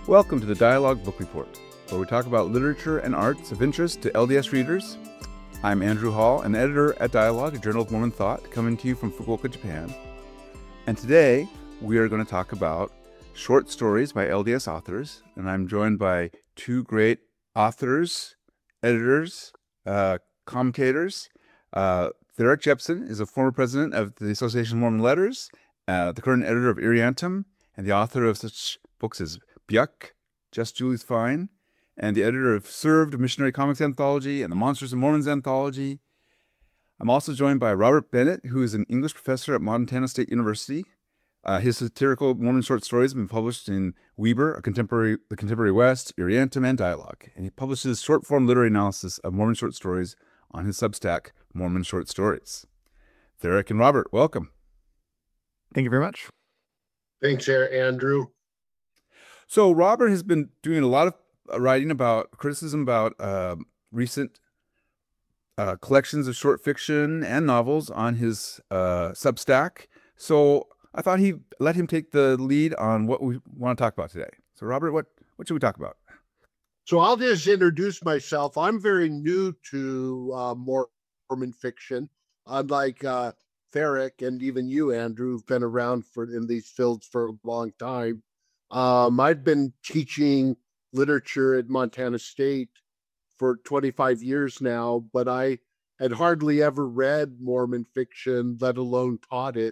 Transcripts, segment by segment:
Welcome to the Dialogue Book Report, where we talk about literature and arts of interest to LDS readers. I'm Andrew Hall, an editor at Dialogue, a journal of Mormon thought, coming to you from Fukuoka, Japan. And today, we are going to talk about short stories by LDS authors, and I'm joined by two great authors, editors, commentators. Therick Jepson is a former president of the Association of Mormon Letters, the current editor of Iriantum, and the author of such books as Byuk, Just Julie's Fine, and the editor of Served, a Missionary Comics Anthology, and the Monsters and Mormons Anthology. I'm also joined by Robert Bennett, who is an English professor at Montana State University. His satirical Mormon short stories have been published in Weber, The Contemporary West, Iriantum, and Dialogue. And he publishes short-form literary analysis of Mormon short stories on his Substack, Mormon Short Stories. Therick and Robert, welcome. Thank you very much. Thanks, Andrew. So Robert has been doing a lot of writing about criticism about recent collections of short fiction and novels on his Substack. So I thought he'd let him take the lead on what we want to talk about today. So Robert, what should we talk about? So I'll just introduce myself. I'm very new to Mormon fiction. Unlike Therick and even you, Andrew, who've been around in these fields for a long time. I've been teaching literature at Montana State for 25 years now, but I had hardly ever read Mormon fiction, let alone taught it.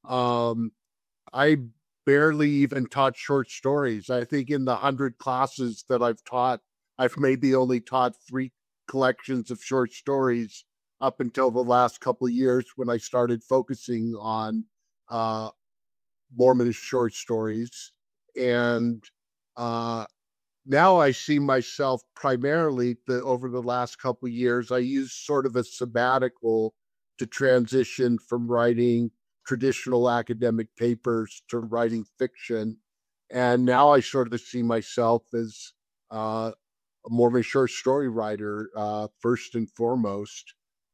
I barely even taught short stories. I think in the 100 classes that I've taught, I've maybe only taught 3 collections of short stories up until the last couple of years when I started focusing on Mormon short stories. And now I see myself primarily over the last couple of years, I used sort of a sabbatical to transition from writing traditional academic papers to writing fiction. And now I sort of see myself as a Mormon short story writer, first and foremost.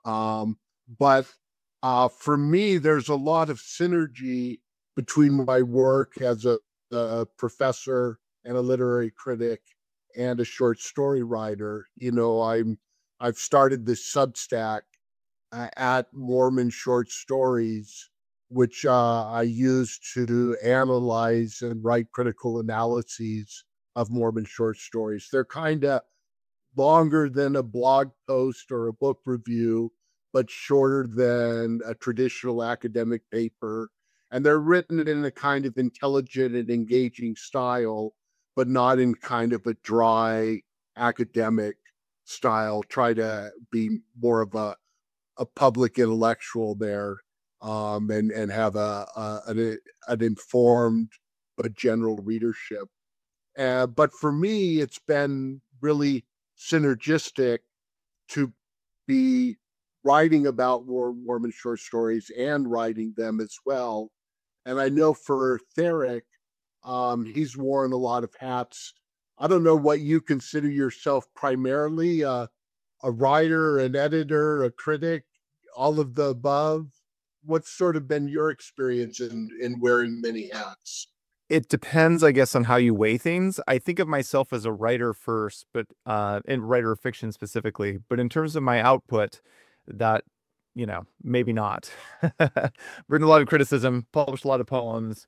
But for me, there's a lot of synergy between my work as a professor and a literary critic and a short story writer. You know, I've started this Substack at Mormon Short Stories, which I use to analyze and write critical analyses of Mormon short stories. They're kind of longer than a blog post or a book review, but shorter than a traditional academic paper. And they're written in a kind of intelligent and engaging style, but not in kind of a dry academic style. Try to be more of a public intellectual there, and have an informed but general readership. But for me, it's been really synergistic to be writing about Mormon short stories and writing them as well. And I know for Therick, he's worn a lot of hats. I don't know what you consider yourself primarily, a writer, an editor, a critic, all of the above. What's sort of been your experience in wearing many hats? It depends, I guess, on how you weigh things. I think of myself as a writer first, but and writer of fiction specifically. But in terms of my output, that, maybe not. Written a lot of criticism, published a lot of poems.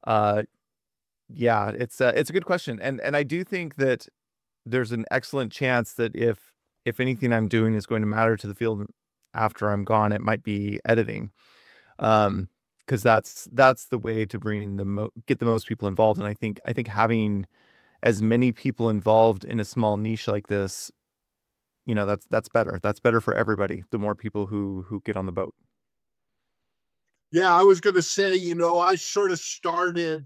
Yeah, it's a good question, and I do think that there's an excellent chance that if anything I'm doing is going to matter to the field after I'm gone, it might be editing, because that's the way to get the most people involved. And I think having as many people involved in a small niche like this, that's better. That's better for everybody. The more people who get on the boat. Yeah, I was going to say, I sort of started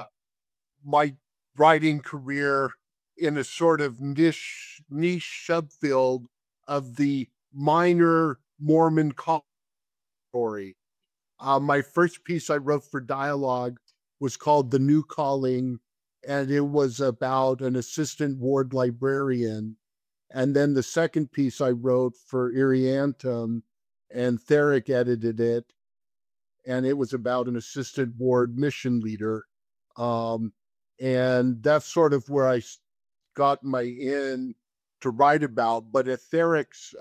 my writing career in a sort of niche subfield of the minor Mormon story. My first piece I wrote for Dialogue was called The New Calling, and it was about an assistant ward librarian. And then the second piece I wrote for Iriantum, and Therick edited it, and it was about an assistant ward mission leader. And that's sort of where got my in to write about. But etherics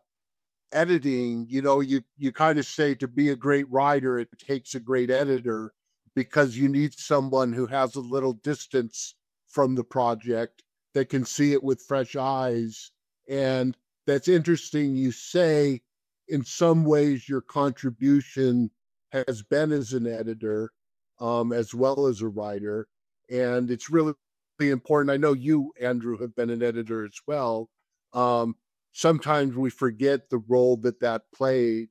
editing, you kind of say to be a great writer, it takes a great editor because you need someone who has a little distance from the project that can see it with fresh eyes. And that's interesting. You say, in some ways, your contribution has been as an editor, as well as a writer. And it's really important. I know you, Andrew, have been an editor as well. Um, Sometimes we forget the role that played,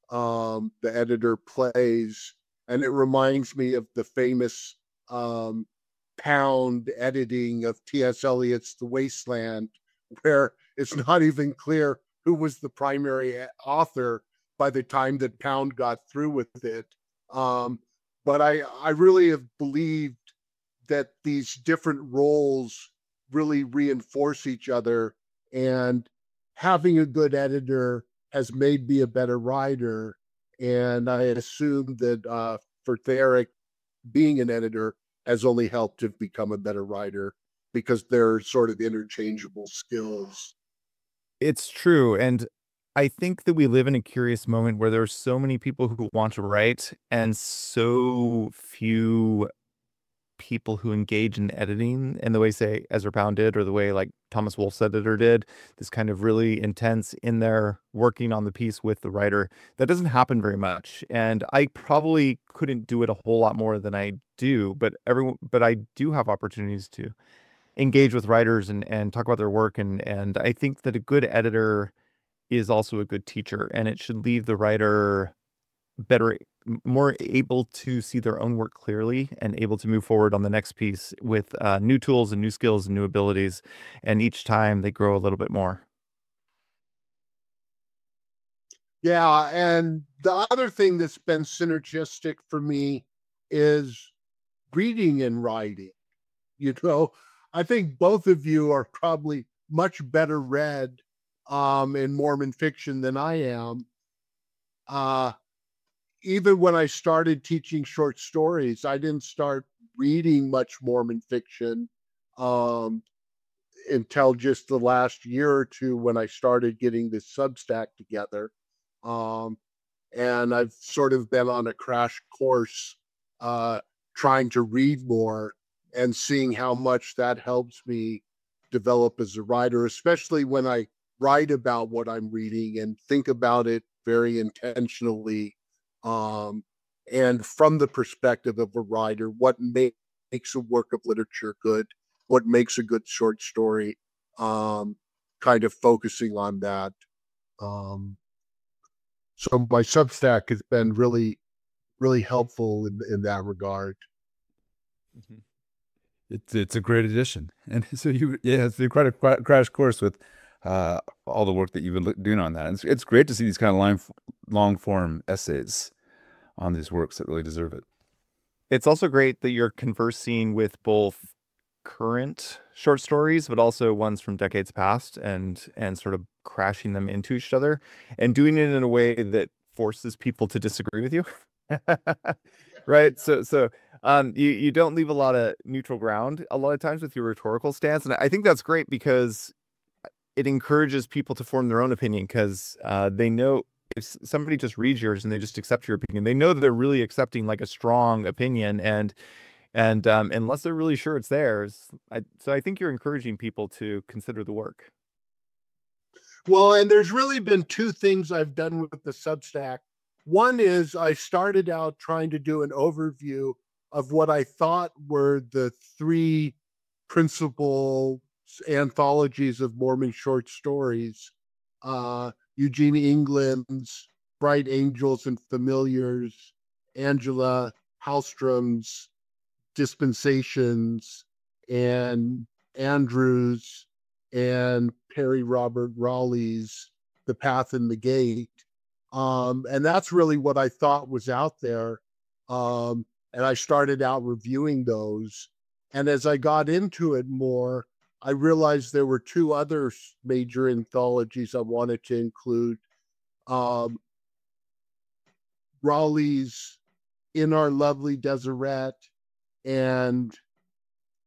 the editor plays, and it reminds me of the famous um, Pound editing of T.S. Eliot's The Wasteland, where it's not even clear who was the primary author by the time that Pound got through with it. Um, but I really have believed that these different roles really reinforce each other, and having a good editor has made me a better writer. And I assume that for Theric, being an editor has only helped to become a better writer because they're sort of interchangeable skills. It's true, and I think that we live in a curious moment where there's so many people who want to write and so few people who engage in editing in the way, say, Ezra Pound did, or the way like Thomas Wolfe's editor did, this kind of really intense in there working on the piece with the writer. That doesn't happen very much. And I probably couldn't do it a whole lot more than I do, but I do have opportunities to engage with writers and talk about their work. And I think that a good editor is also a good teacher, and it should leave the writer better, more able to see their own work clearly and able to move forward on the next piece with new tools and new skills and new abilities. And each time they grow a little bit more. Yeah, and the other thing that's been synergistic for me is reading and writing. You know, I think both of you are probably much better read in Mormon fiction than I am. Uh, Even when I started teaching short stories, I didn't start reading much Mormon fiction um, until just the last year or two when I started getting this Substack together. Um, and I've sort of been on a crash course uh, trying to read more and seeing how much that helps me develop as a writer, especially when I write about what I'm reading and think about it very intentionally. Um, and from the perspective of a writer, what makes a work of literature good, what makes a good short story, um, kind of focusing on that. Um, so my Substack has been really helpful in that regard. Mhm. It's a great addition, and so it's been quite a crash course with all the work that you've been doing on that. And it's great to see these kind of long form essays on these works that really deserve it. It's also great that you're conversing with both current short stories, but also ones from decades past, and sort of crashing them into each other and doing it in a way that forces people to disagree with you. Right? So you don't leave a lot of neutral ground a lot of times with your rhetorical stance. And I think that's great because it encourages people to form their own opinion because they know if somebody just reads yours and they just accept your opinion, they know that they're really accepting like a strong opinion, and unless they're really sure it's theirs, so I think you're encouraging people to consider the work. Well, and there's really been two things I've done with the Substack. One is I started out trying to do an overview of what I thought were the three principal anthologies of Mormon short stories, Eugene England's Bright Angels and Familiars, Angela Hallstrom's Dispensations, and Andrews and Perry Robert Raleigh's The Path and the Gate. And that's really what I thought was out there. And I started out reviewing those. And as I got into it more, I realized there were two other major anthologies I wanted to include. Um, Raleigh's In Our Lovely Deseret and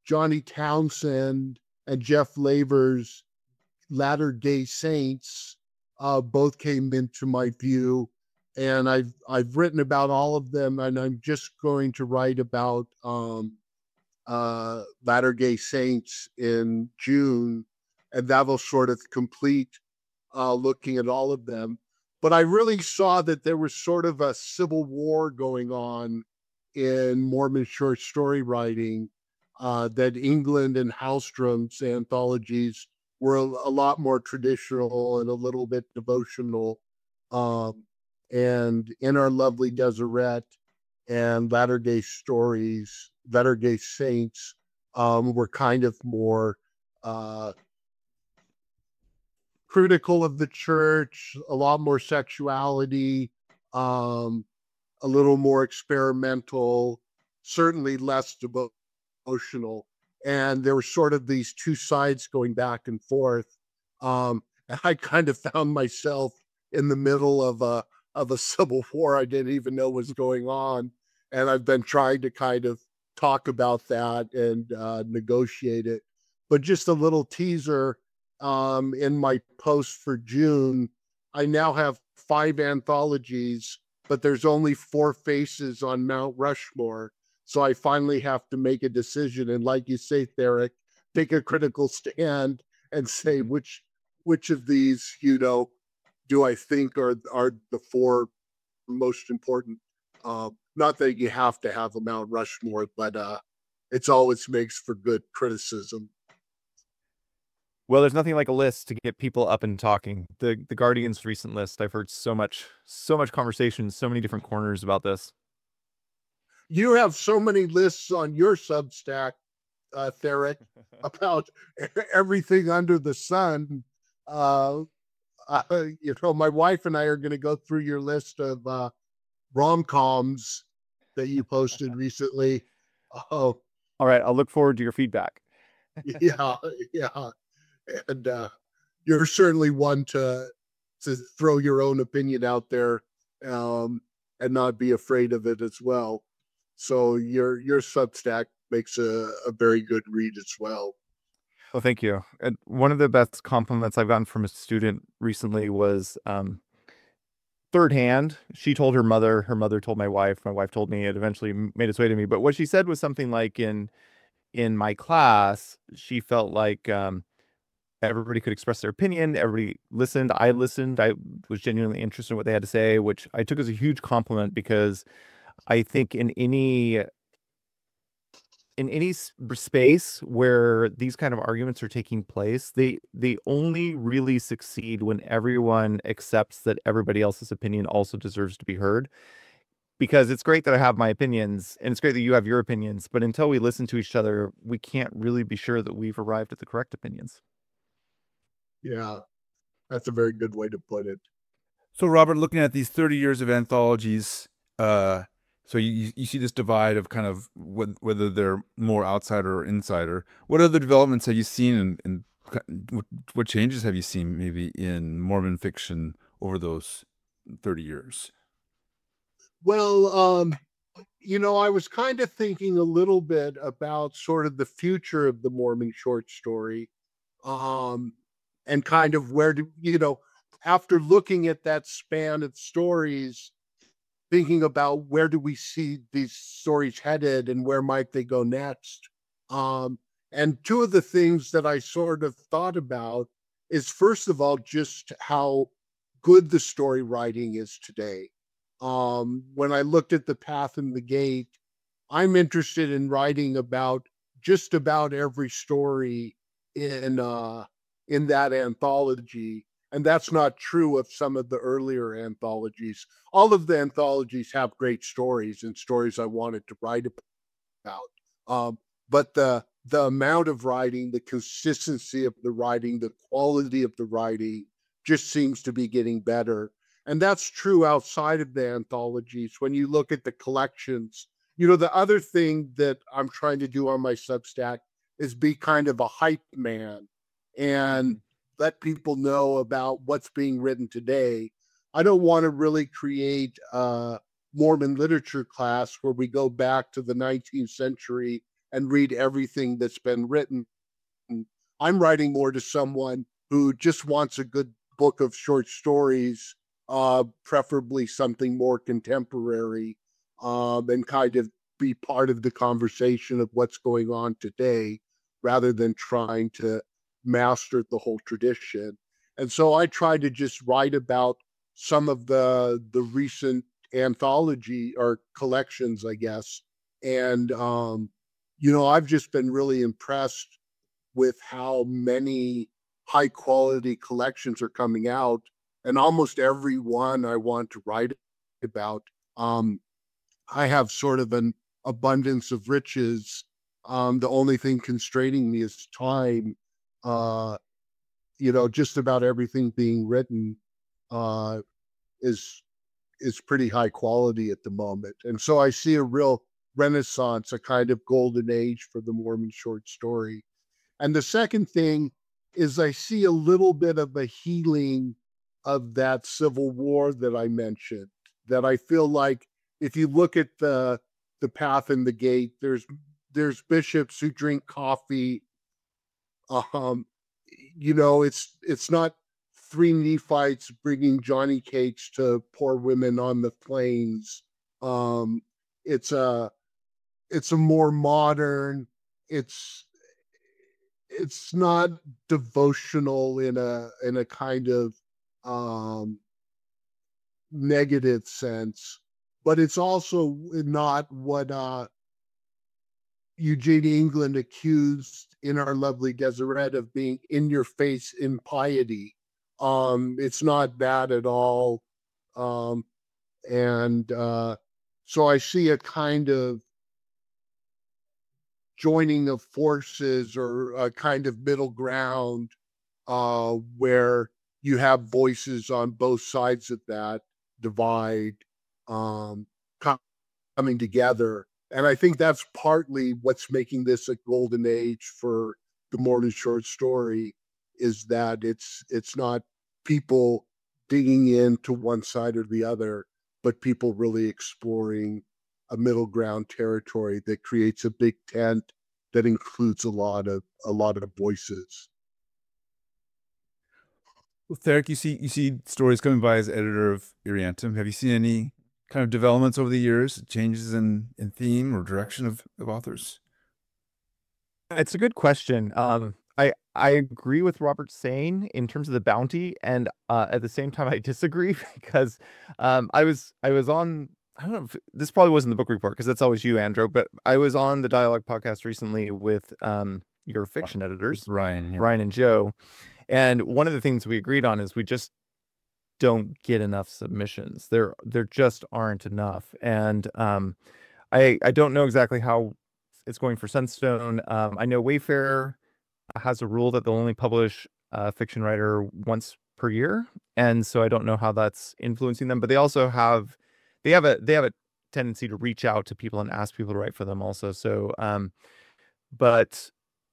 Johnny Townsend and Jeff Laver's Latter-day Saints both came into my view, and I've written about all of them, and I'm just going to write about Latter-day Saints in June, and that will sort of complete looking at all of them. But I really saw that there was sort of a civil war going on in Mormon short story writing, that England and Hallstrom's anthologies were a lot more traditional and a little bit devotional. Um, and In Our Lovely Deseret and Latter day Saints were kind of more uh, critical of the church, a lot more sexuality, um, a little more experimental, certainly less devotional. And there were sort of these two sides going back and forth. And I kind of found myself in the middle of a civil war I didn't even know was going on, and I've been trying to kind of talk about that and negotiate it. But just a little teaser, in my post for June, I now have 5 anthologies, but there's only 4 faces on Mount Rushmore. So I finally have to make a decision. And like you say, Therick, take a critical stand and say which of these, do I think are the 4 most important. Not that you have to have a Mount Rushmore, but it's always makes for good criticism. Well, there's nothing like a list to get people up and talking. The Guardian's recent list, I've heard so much conversation, so many different corners about this. You have so many lists on your Substack, Therick, about everything under the sun. My wife and I are going to go through your list of rom-coms that you posted recently. Oh, All right, I'll look forward to your feedback. yeah, yeah. And you're certainly one to throw your own opinion out there, and not be afraid of it as well. So your Substack makes a very good read as well. Well, thank you. And one of the best compliments I've gotten from a student recently was third hand. She told her mother told my wife told me, it eventually made its way to me. But what she said was something like, in my class, she felt like everybody could express their opinion. Everybody listened. I listened. I was genuinely interested in what they had to say, which I took as a huge compliment, because I think in any space where these kind of arguments are taking place, they only really succeed when everyone accepts that everybody else's opinion also deserves to be heard. Because it's great that I have my opinions, and it's great that you have your opinions, but until we listen to each other, we can't really be sure that we've arrived at the correct opinions. Yeah, that's a very good way to put it. So, Robert, looking at these 30 years of anthologies, so you see this divide of kind of whether they're more outsider or insider. What other developments have you seen, and what changes have you seen maybe in Mormon fiction over those 30 years? Well, I was kind of thinking a little bit about sort of the future of the Mormon short story, um, and kind of after looking at that span of stories, thinking about where do we see these stories headed and where might they go next. And two of the things that I sort of thought about is, first of all, just how good the story writing is today. When I looked at The Path and the Gate, I'm interested in writing about just about every story in that anthology. And that's not true of some of the earlier anthologies. All of the anthologies have great stories and stories I wanted to write about. But the amount of writing, the consistency of the writing, the quality of the writing just seems to be getting better. And that's true outside of the anthologies. When you look at the collections, the other thing that I'm trying to do on my Substack is be kind of a hype man and let people know about what's being written today. I don't want to really create a Mormon literature class where we go back to the 19th century and read everything that's been written. I'm writing more to someone who just wants a good book of short stories, preferably something more contemporary, and kind of be part of the conversation of what's going on today rather than trying to master the whole tradition. And so I try to just write about some of the recent anthology or collections, I guess. And I've just been really impressed with how many high quality collections are coming out, and almost every one I want to write about. I have sort of an abundance of riches. The only thing constraining me is time. Uh, just about everything being written uh, is pretty high quality at the moment, and so I see a real renaissance, a kind of golden age for the Mormon short story. And the second thing is I see a little bit of a healing of that civil war that I mentioned. That I feel like if you look at the path and the gate, there's bishops who drink coffee. Um, it's not three Nephites bringing Johnny cakes to poor women on the plains. Um, it's a more modern. It's it's not devotional in a kind of um negative sense, but it's also not what Eugene England accused In Our Lovely Deseret of being in your face impiety. It's not that at all. Um and So I see a kind of joining of forces or a kind of middle ground where you have voices on both sides of that divide um, coming together. And I think that's partly what's making this a golden age for the Mormon short story, is that it's not people digging into one side or the other, but people really exploring a middle ground territory that creates a big tent that includes a lot of voices. Well, Therick, you see stories coming by as editor of Iriantum. Have you seen any kind of developments over the years, changes in theme or direction of authors? It's a good question. I agree with Robert saying in terms of the bounty, and at the same time I disagree because I was on, I don't know if this probably wasn't the book report because that's always you, Andrew, but I was on the Dialogue podcast recently with your fiction editors, Ryan, yeah. Ryan and Joe, and one of the things we agreed on is we just don't get enough submissions. There just aren't enough, and I don't know exactly how it's going for Sunstone. I know Wayfair has a rule that they'll only publish a fiction writer once per year, and so I don't know how that's influencing them. But they have a tendency to reach out to people and ask people to write for them also. But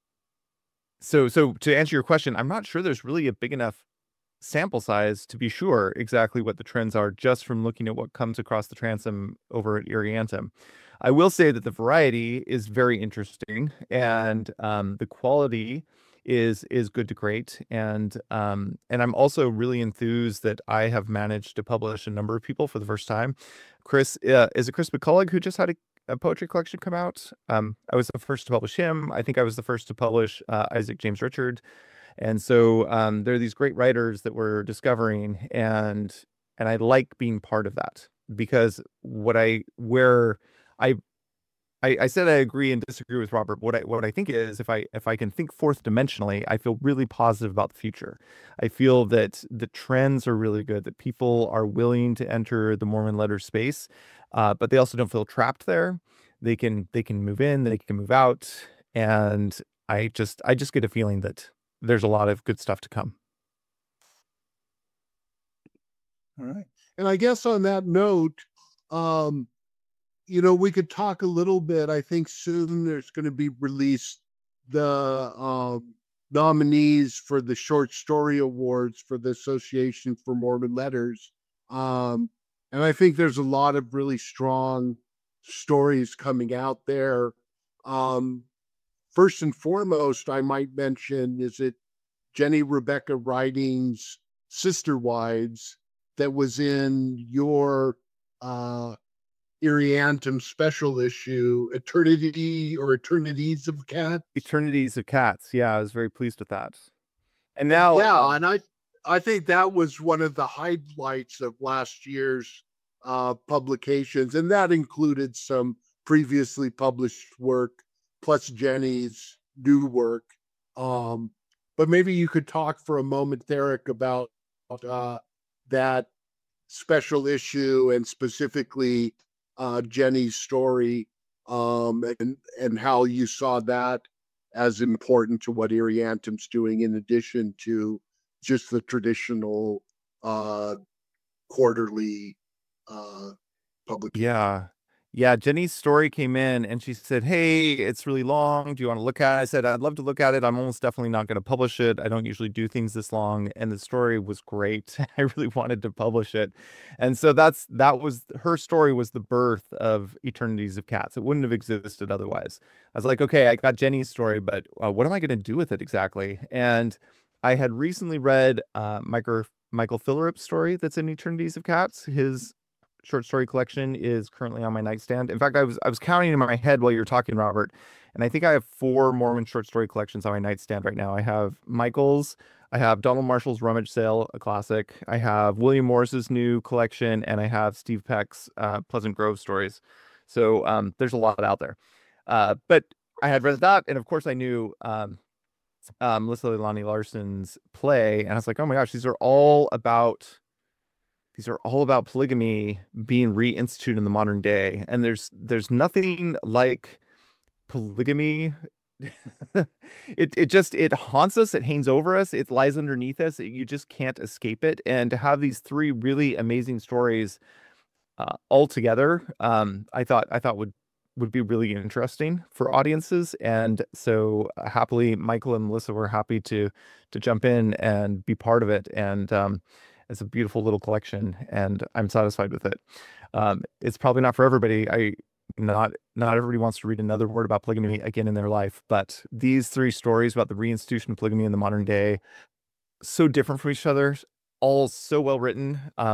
so to answer your question, I'm not sure there's really a big enough sample size to be sure exactly what the trends are just from looking at what comes across the transom over at Iriantum. I will say that the variety is very interesting, and the quality is good to great, and I'm also really enthused that I have managed to publish a number of people for the first time. Chris, is it Chris McCullough who just had a poetry collection come out? I was the first to publish him. I think I was the first to publish Isaac James Richard. And so there are these great writers that we're discovering, and I like being part of that because where I said I agree and disagree with Robert. What I think is if I can think fourth dimensionally, I feel really positive about the future. I feel that the trends are really good, that people are willing to enter the Mormon letter space, but they also don't feel trapped there. They can move in, they can move out, and I just get a feeling that there's a lot of good stuff to come. All right. And I guess on that note, um, we could talk a little bit. I think soon there's going to be released the nominees for the short story awards for the Association for Mormon Letters. Um, and I think there's a lot of really strong stories coming out there. first and foremost, I might mention, is it Jenny Rebecca Riding's Sister Wives that was in your Iriantum special issue, Eternity or Eternities of Cat. Eternities of Cats. Yeah, I was very pleased with that. And now, Yeah, and I think that was one of the highlights of last year's publications, and that included some previously published work plus Jenny's new work. But maybe you could talk for a moment, Derek, about that special issue and specifically Jenny's story, and how you saw that as important to what Iriantum's doing, in addition to just the traditional quarterly publication. yeah. Yeah, Jenny's story came in and she said, "Hey, it's really long. Do you want to look at it?" I said, "I'd love to look at it. I'm almost definitely not going to publish it. I don't usually do things this long." And the story was great. I really wanted to publish it. And so that was her story, was the birth of Eternities of Cats. It wouldn't have existed otherwise. I was like, okay, I got Jenny's story, but what am I going to do with it exactly? And I had recently read Michael Phillip's story that's in Eternities of Cats. His short story collection is currently on my nightstand. In fact, I was counting in my head while you were talking, Robert, and I think I have 4 Mormon short story collections on my nightstand right now. I have Michael's, I have Donald Marshall's Rummage Sale, a classic. I have William Morris's new collection, and I have Steve Peck's Pleasant Grove stories. So there's a lot out there. But I had read that, and of course I knew Melissa Leilani Larson's play, and I was like, oh my gosh, these are all about polygamy being reinstituted in the modern day. And there's nothing like polygamy. It haunts us, it hangs over us, it lies underneath us. You just can't escape it. And to have these 3 really amazing stories all together, I thought would be really interesting for audiences. And so happily, Michael and Melissa were happy to jump in and be part of it. And it's a beautiful little collection, and I'm satisfied with it. It's probably not for everybody. Not everybody wants to read another word about polygamy again in their life, but these 3 stories about the reinstitution of polygamy in the modern day, so different from each other, all so well written.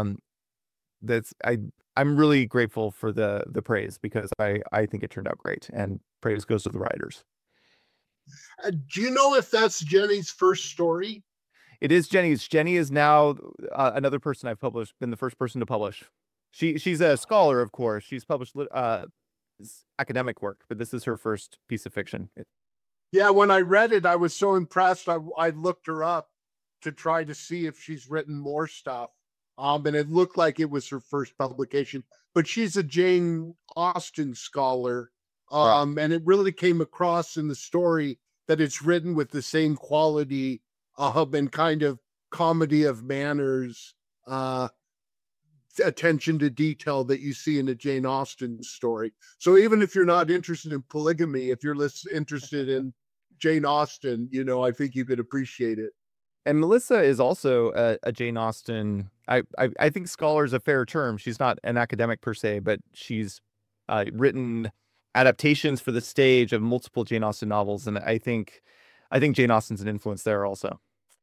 I'm really grateful for the praise, because I think it turned out great, and praise goes to the writers. Do you know if that's Jenny's first story? It is Jenny's. Jenny is now another person I've been the first person to publish. She's a scholar, of course. She's published academic work, but this is her first piece of fiction. Yeah, when I read it, I was so impressed. I looked her up to try to see if she's written more stuff. And it looked like it was her first publication. But she's a Jane Austen scholar. And it really came across in the story that it's written with the same quality and kind of comedy of manners, attention to detail that you see in a Jane Austen story. So even if you're not interested in polygamy, if you're interested in Jane Austen, I think you could appreciate it. And Melissa is also a Jane Austen. I think scholar is a fair term. She's not an academic per se, but she's written adaptations for the stage of multiple Jane Austen novels, and I think Jane Austen's an influence there also.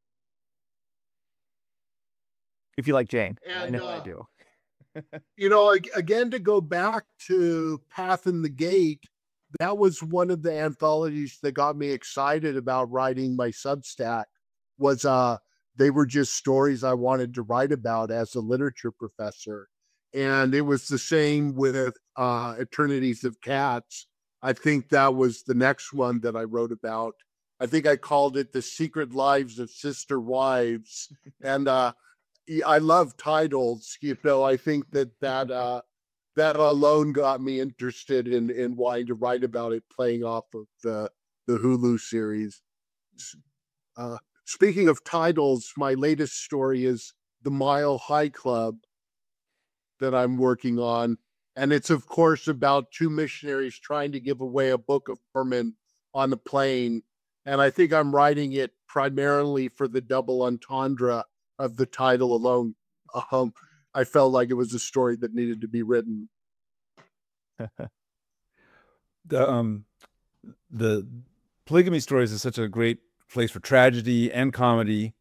If you like Jane, And, I know I do. Again, to go back to Path in the Gate, that was one of the anthologies that got me excited about writing my Substack. Was they were just stories I wanted to write about as a literature professor. And it was the same with Eternities of Cats. I think that was the next one that I wrote about. I think I called it The Secret Lives of Sister Wives. And I love titles. I think that alone got me interested in wanting to write about it, playing off of the Hulu series. Speaking of titles, my latest story is The Mile High Club that I'm working on. And it's, of course, about 2 missionaries trying to give away a Book of Mormon on a plane. And I think I'm writing it primarily for the double entendre of the title alone. I felt like it was a story that needed to be written. The polygamy stories is such a great place for tragedy and comedy.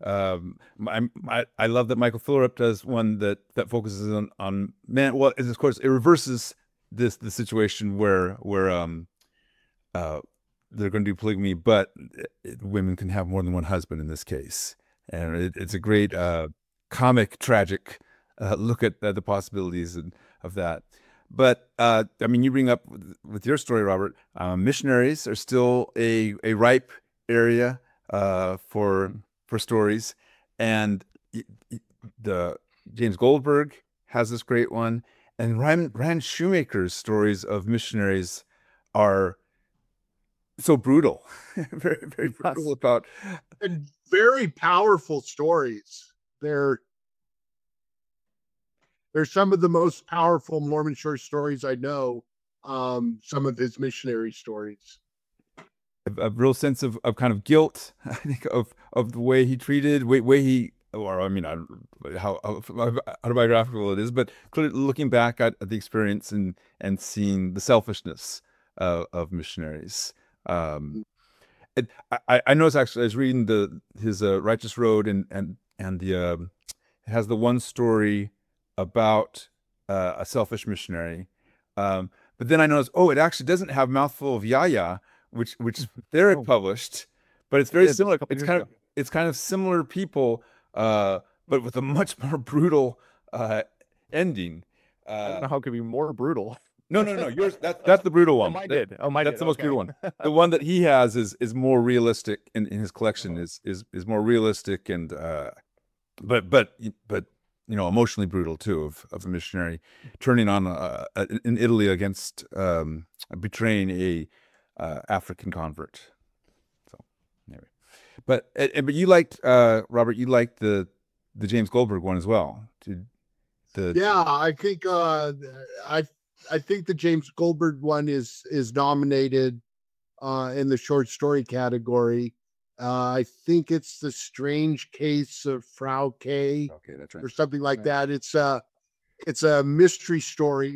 I love that Michael Phillips does one that focuses on men. Well, of course, it reverses the situation where they're going to do polygamy, but women can have more than one husband in this case, and it's a great comic tragic look at the possibilities of that. But I mean, you bring up with your story, Robert. Missionaries are still a ripe area for stories, and the James Goldberg has this great one, and Ryan Shoemaker's stories of missionaries are so brutal, very brutal about, and very powerful stories. They're some of the most powerful Mormon short stories I know. Some of his missionary stories. a real sense of kind of guilt. I think of the way he treated, way he, or I mean, how autobiographical it is, but clearly looking back at the experience and seeing the selfishness of missionaries. I noticed actually, I was reading his Righteous Road, and it has the one story about a selfish missionary. But then I noticed, oh, it actually doesn't have Mouthful of Yahya, which they're published, but it's very similar. It's kind of similar people, but with a much more brutal ending. I don't know how it could be more brutal. No. Yours that's the brutal one. Oh, mine did. Oh, mine That's did. the most Okay. brutal one. The one that he has is more realistic in his collection is more realistic and but emotionally brutal too, of a missionary turning on in Italy against betraying a African convert. So anyway, but you liked Robert, you liked the James Goldberg one as well. Yeah, I think I think the James Goldberg one is nominated in the short story category. I think it's The Strange Case of Frau K. Okay, that's right. Or something like that. It's a mystery story,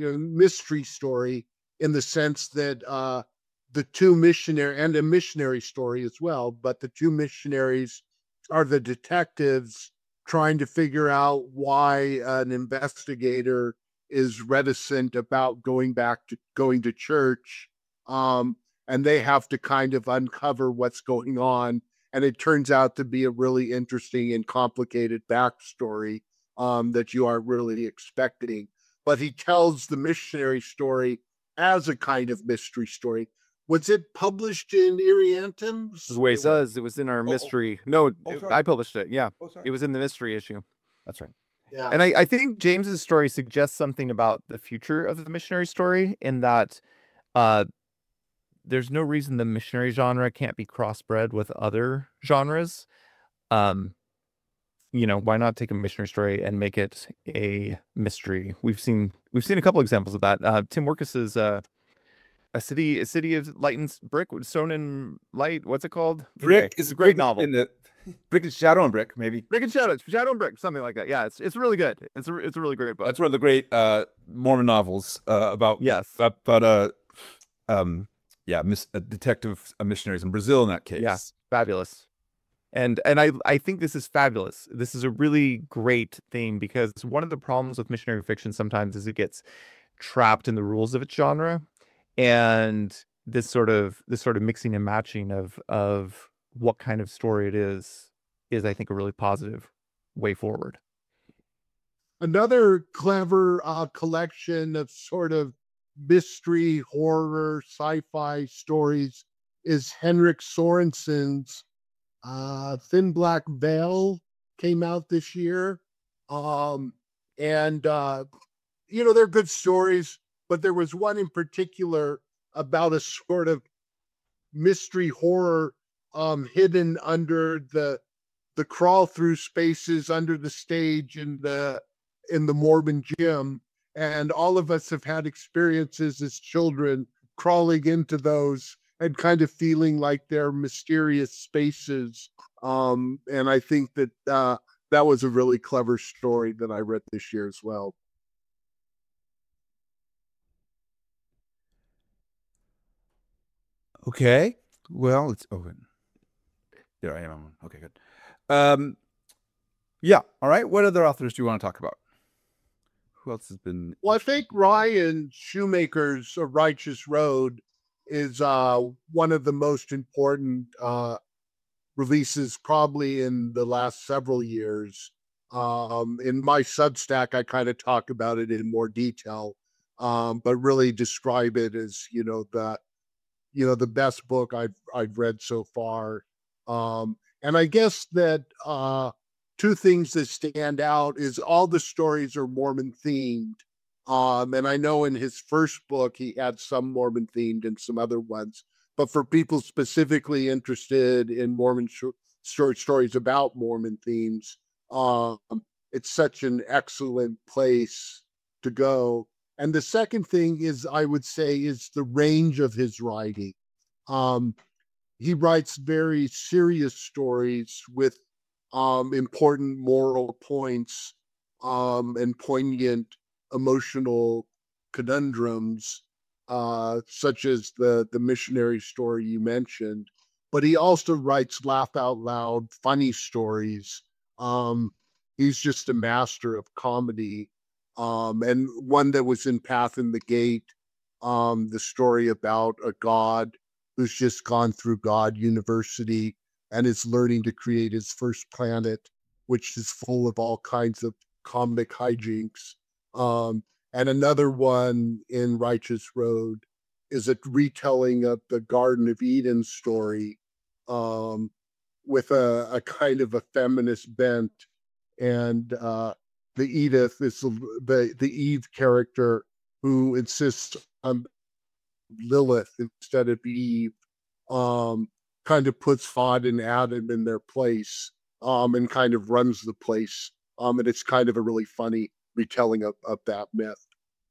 in the sense that the two missionary and a missionary story as well, but the two missionaries are the detectives trying to figure out why an investigator is reticent about going to church. And they have to kind of uncover what's going on. And it turns out to be a really interesting and complicated backstory that you aren't really expecting. But he tells the missionary story as a kind of mystery story. Was it published in Ariantim's? The way it says, it was in our mystery. No, I published it. Yeah, it was in the mystery issue. That's right. Yeah. And I think James's story suggests something about the future of the missionary story, in that there's no reason the missionary genre can't be crossbred with other genres. Why not take a missionary story and make it a mystery? We've seen a couple examples of that. Tim Workus's a city of light and brick, stone and light. What's it called? Brick is a great novel. In the Brick and Shadow and Brick, maybe. Brick and Shadow and Brick, something like that. Yeah, it's really good. It's a really great book. That's one of the great Mormon novels about missionaries in Brazil in that case. Yeah, fabulous. And I think this is fabulous. This is a really great thing, because one of the problems with missionary fiction sometimes is it gets trapped in the rules of its genre, and this sort of mixing and matching of what kind of story it is I think a really positive way forward. Another clever collection of sort of mystery, horror, sci-fi stories is Henrik Sorensen's Thin Black Veil. Came out this year. They're good stories, but there was one in particular about a sort of mystery horror hidden under the crawl through spaces under the stage in the Mormon gym. And all of us have had experiences as children crawling into those and kind of feeling like they're mysterious spaces. And I think that that was a really clever story that I read this year as well. Okay. Well, it's open. There I am. Okay, good. Yeah. All right. What other authors do you want to talk about? Who else has been? Well, I think Ryan Shoemaker's A Righteous Road is one of the most important releases probably in the last several years. In my Substack, I kind of talk about it in more detail, but really describe it as the best book I've read so far. And I guess that two things that stand out is all the stories are Mormon themed. And I know in his first book he had some Mormon themed and some other ones, but for people specifically interested in Mormon short stories about Mormon themes, um, it's such an excellent place to go. And the second thing is, I would say, is the range of his writing. Um, he writes very serious stories with important moral points and poignant emotional conundrums, such as the missionary story you mentioned. But he also writes laugh out loud, funny stories. Um, he's just a master of comedy. And one that was in Path in the Gate, the story about a god who's just gone through God University and is learning to create his first planet, which is full of all kinds of comic hijinks. Um, and another one in Righteous Road is a retelling of the Garden of Eden story, um, with a kind of a feminist bent. And the Edith is the Eve character who insists on Lilith instead of Eve, um, kind of puts Fod and Adam in their place, and kind of runs the place. And it's kind of a really funny retelling of that myth.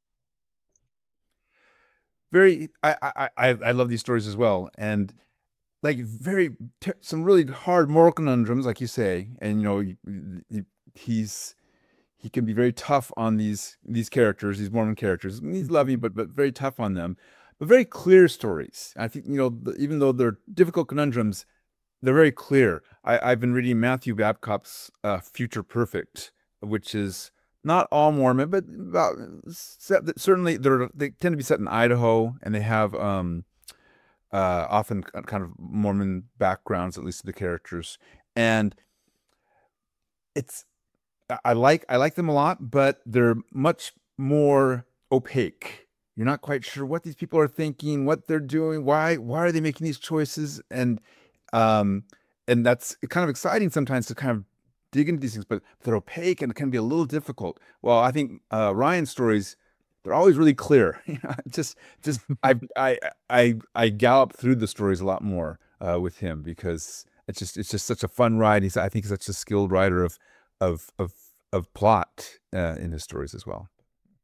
Very. I love these stories as well, and like some really hard moral conundrums, like you say, and he's he can be very tough on these characters, these Mormon characters. He's loving, but very tough on them, but very clear stories. I think even though they're difficult conundrums, they're very clear. I've been reading Matthew Babcock's Future Perfect, which is not all Mormon, but certainly they tend to be set in Idaho, and they have often kind of Mormon backgrounds, at least to the characters. And it's I like them a lot, but they're much more opaque. You're not quite sure what these people are thinking, what they're doing, why are they making these choices, um and that's kind of exciting sometimes to kind of dig into these things, but they're opaque and it can be a little difficult. Well, I think Ryan's stories, they're always really clear. Just I gallop through the stories a lot more with him because it's just such a fun ride. I think he's such a skilled writer of of of plot in his stories as well.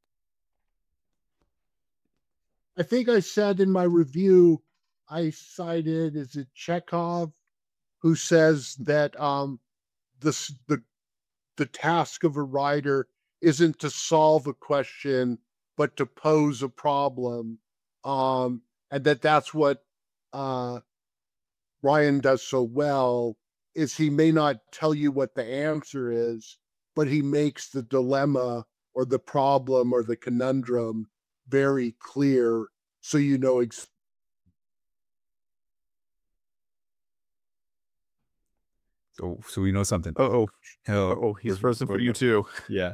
I think I said in my review, I cited, is it Chekhov, who says that this the task of a writer isn't to solve a question, but to pose a problem, and that's what uh, Ryan does so well. Is he may not tell you what the answer is, but he makes the dilemma or the problem or the conundrum very clear, so you know So we know something. Oh, Oh, he's frozen for you too. Yeah.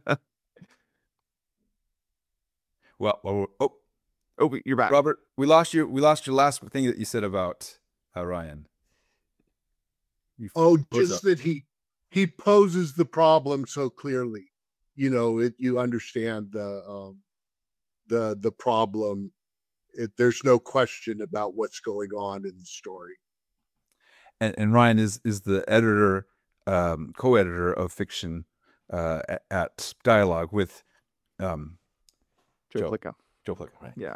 Oh, Oh, you're back. Robert, we lost you. We lost your last thing that you said about Ryan. just that he poses the problem so clearly. You understand the problem. There's no question about what's going on in the story. And Ryan is the editor, co-editor of fiction at Dialogue with Joe Joe. Plicca. Joe Plicca, right? Yeah.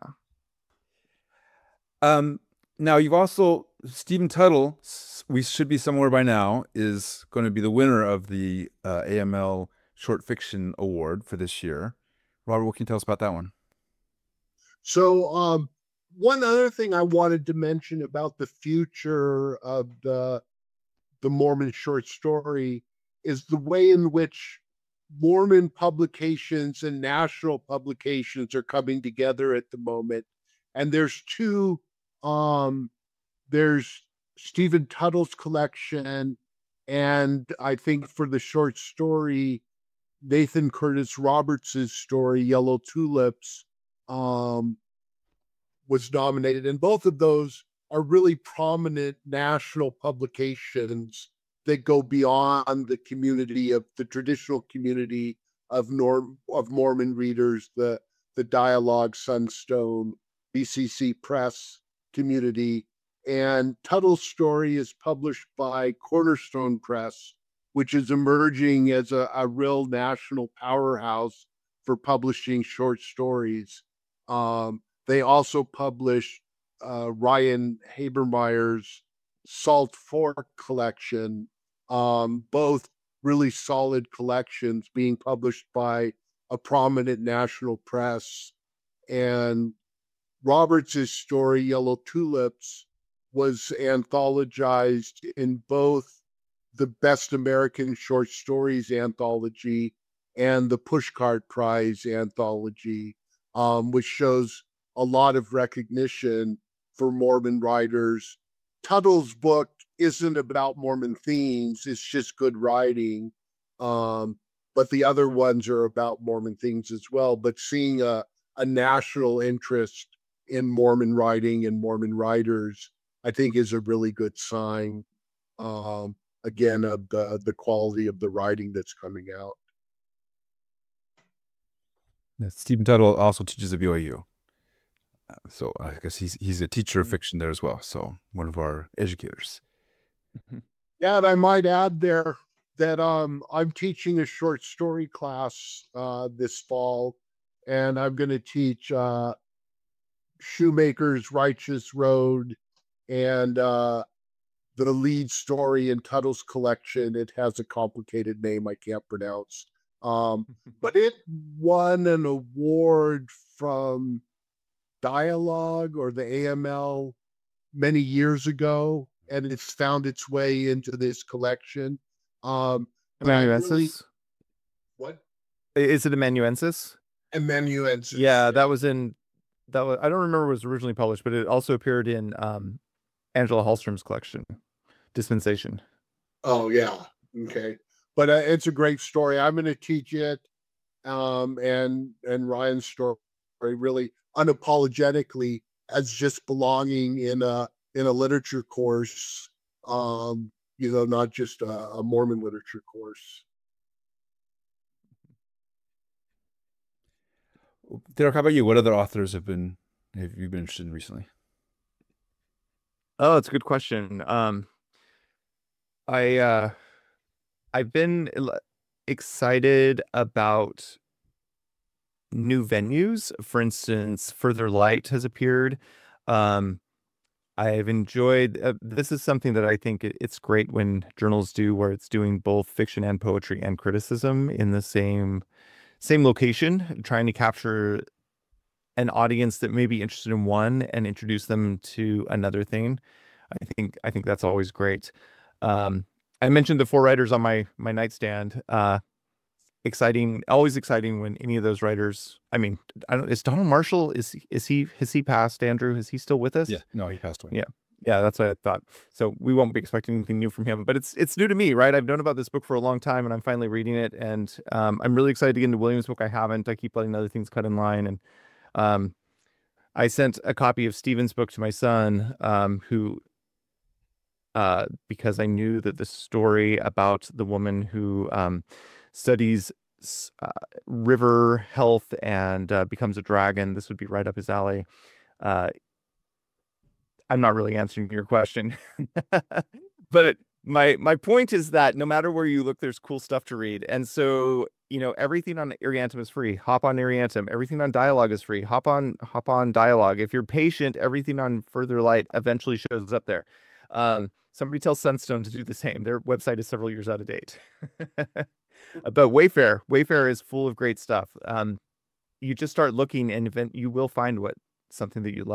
Now you've also Stephen Tuttle. We should be somewhere by now. Is going to be the winner of the AML Short Fiction Award for this year. Robert, what can you tell us about that one? So one other thing I wanted to mention about the future of the Mormon short story is the way in which Mormon publications and national publications are coming together at the moment. And there's two, there's Stephen Tuttle's collection, and I think for the short story, Nathan Curtis Roberts's story, Yellow Tulips, um, was nominated. And both of those are really prominent national publications that go beyond the community of the traditional community of Mormon readers, the Dialogue, Sunstone, BCC Press community. And Tuttle's story is published by Cornerstone Press, which is emerging as a real national powerhouse for publishing short stories. They also publish Ryan Habermeyer's Salt Fork collection, both really solid collections being published by a prominent national press. And Roberts's story, Yellow Tulips, was anthologized in both the Best American Short Stories anthology and the Pushcart Prize anthology, which shows a lot of recognition for Mormon writers. Tuttle's book isn't about Mormon themes, it's just good writing. But the other ones are about Mormon themes as well. But seeing a national interest in Mormon writing and Mormon writers, I think is a really good sign, again, of the quality of the writing that's coming out. Stephen Tuttle also teaches at BYU. So I guess he's a teacher of fiction there as well. So one of our educators. Yeah, and I might add there that I'm teaching a short story class this fall, and I'm going to teach Shoemaker's Righteous Road and the lead story in Tuttle's collection. It has a complicated name I can't pronounce. But it won an award from Dialogue or the AML many years ago, and it's found its way into this collection. Amanuensis? What? Is it Amanuensis? Amanuensis. Yeah, that was I don't remember what was originally published, but it also appeared in Angela Hallstrom's collection, Dispensation. Oh yeah, okay. But it's a great story. I'm going to teach it, and Ryan's story really unapologetically as just belonging in a literature course, not just a Mormon literature course. Derek, how about you? What other authors have you been interested in recently? Oh, it's a good question. I've been excited about new venues. For instance, Further Light has appeared. I've enjoyed this is something that I think it's great when journals do, where it's doing both fiction and poetry and criticism in the same location, trying to capture an audience that may be interested in one and introduce them to another thing. I think that's always great. I mentioned the 4 writers on my nightstand. Always exciting when any of those writers. I mean, is Donald Marshall, has he passed, Andrew? Is he still with us? Yeah, no, he passed away. Yeah, that's what I thought. So we won't be expecting anything new from him, but it's new to me, right? I've known about this book for a long time, and I'm finally reading it, and I'm really excited to get into William's book. I haven't. I keep letting other things cut in line, and I sent a copy of Stephen's book to my son, who because I knew that the story about the woman who studies river health and becomes a dragon, this would be right up his alley. I'm not really answering your question, but my point is that no matter where you look, there's cool stuff to read. And so, everything on Ariantum is free. Hop on Ariantum. Everything on Dialogue is free. Hop on Dialogue. If you're patient, everything on Further Light eventually shows up there. Somebody tell Sunstone to do the same. Their website is several years out of date. But Wayfair is full of great stuff. You just start looking, and you will find something that you love.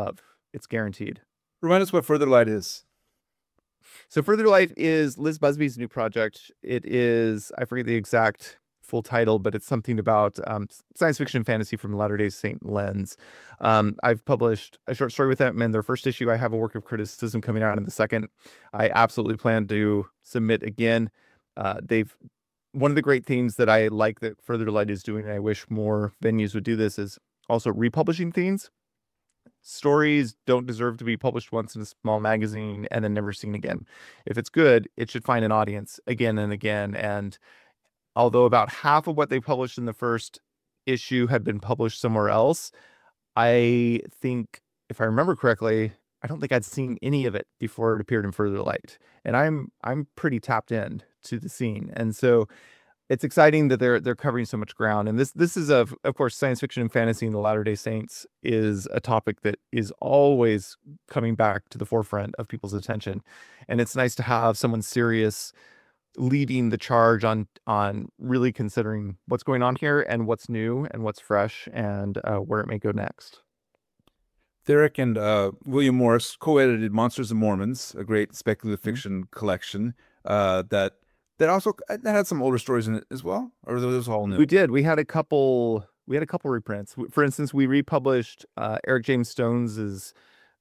it's guaranteed. Remind us what Further Light is. So Further Light is Liz Busby's new project. It is, I forget the exact full title, but it's something about science fiction and fantasy from Latter-day Saint lens. I've published a short story with them in their first issue. I have a work of criticism coming out in the second. I absolutely plan to submit again. One of the great things that I like that Further Light is doing, and I wish more venues would do this, is also republishing things. Stories don't deserve to be published once in a small magazine and then never seen again. If it's good, it should find an audience again and again. And although about half of what they published in the first issue had been published somewhere else, I think, if I remember correctly, I don't think I'd seen any of it before it appeared in Further Light. And I'm pretty tapped in to the scene. And so it's exciting that they're covering so much ground. And this is of course, science fiction and fantasy in the Latter-day Saints is a topic that is always coming back to the forefront of people's attention. And it's nice to have someone serious leading the charge on really considering what's going on here and what's new and what's fresh and where it may go next. Therick and William Morris co-edited Monsters and Mormons, a great speculative fiction collection that also had some older stories in it as well, or were those all new? We did. We had a couple reprints. For instance, we republished Eric James Stones's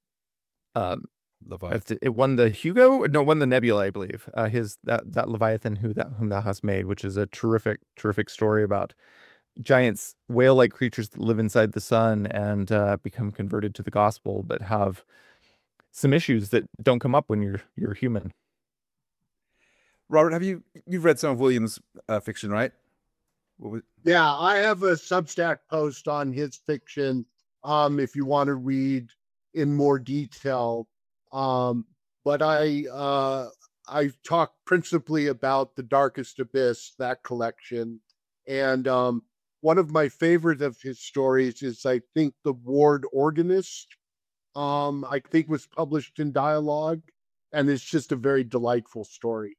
Leviathan. It won the Hugo? No, won the Nebula, I believe. That Leviathan whom thou hast made, which is a terrific story about giant whale-like creatures that live inside the sun and become converted to the gospel, but have some issues that don't come up when you're human. Robert, you've read some of William's fiction, right? Yeah, I have a Substack post on his fiction. If you want to read in more detail, but I talk principally about The Darkest Abyss, that collection, and one of my favorite of his stories is, I think, The Ward Organist. I think was published in Dialogue, and it's just a very delightful story.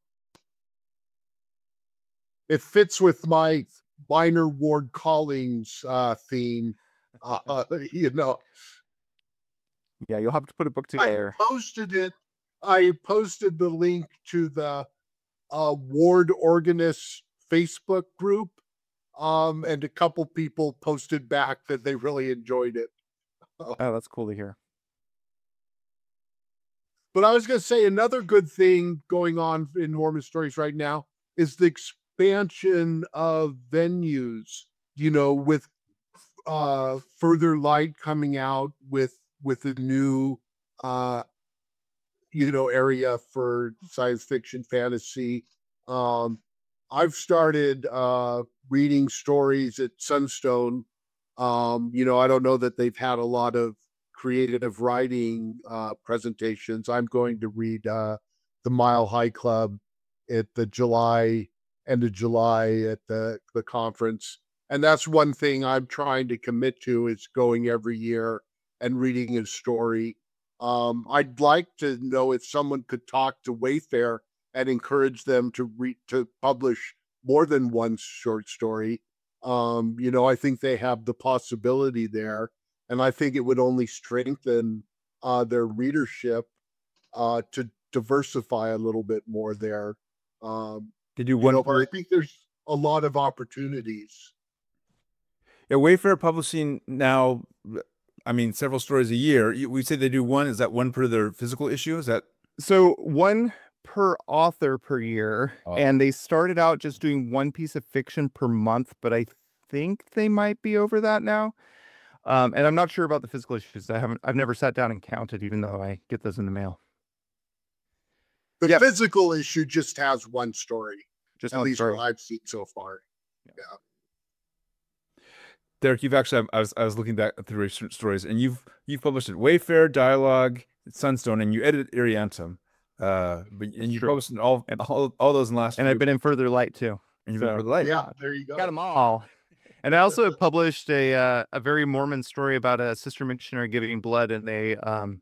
It fits with my minor Ward Callings theme, you know. Yeah, you'll have to put a book together. I posted the link to the Ward Organist Facebook group, and a couple people posted back that they really enjoyed it. Oh, that's cool to hear. But I was going to say, another good thing going on in Mormon Stories right now is the expansion of venues, with Further Light coming out with a new area for science fiction fantasy. I've started reading stories at Sunstone. I don't know that they've had a lot of creative writing presentations. I'm going to read the Mile High Club at the end of July at the conference. And that's one thing I'm trying to commit to, is going every year and reading a story. I'd like to know if someone could talk to Wayfair and encourage them to publish more than one short story. I think they have the possibility there, and I think it would only strengthen their readership to diversify a little bit more there. Did you want? But I think there's a lot of opportunities. Yeah, Wayfair Publishing now, I mean, several stories a year. We say they do one. Is that one per their physical issue? Is that so? One per author per year, and they started out just doing one piece of fiction per month, but I think they might be over that now. And I'm not sure about the physical issues. I've never sat down and counted, even though I get those in the mail. The physical issue just has one story, just at least what I've seen so far. Yeah. Therick, you've actually, I was looking back through recent stories, and you've published at Wayfair, Dialogue, Sunstone, and you edited Ariantum. You published in all those in last. And I've been in Further Light too. And you've been in Further Light. Yeah, there you go. Got them all. And I also published a very Mormon story about a sister missionary giving blood, and they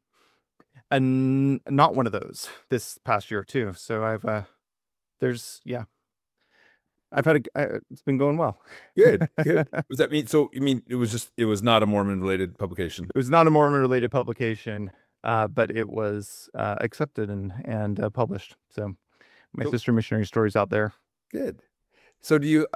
not one of those this past year too. So I've It's been going well. Good, good. Does that mean, so you mean it was not a Mormon related publication? It was not a Mormon related publication, but it was accepted and published. So my So sister missionary stories out there. good. So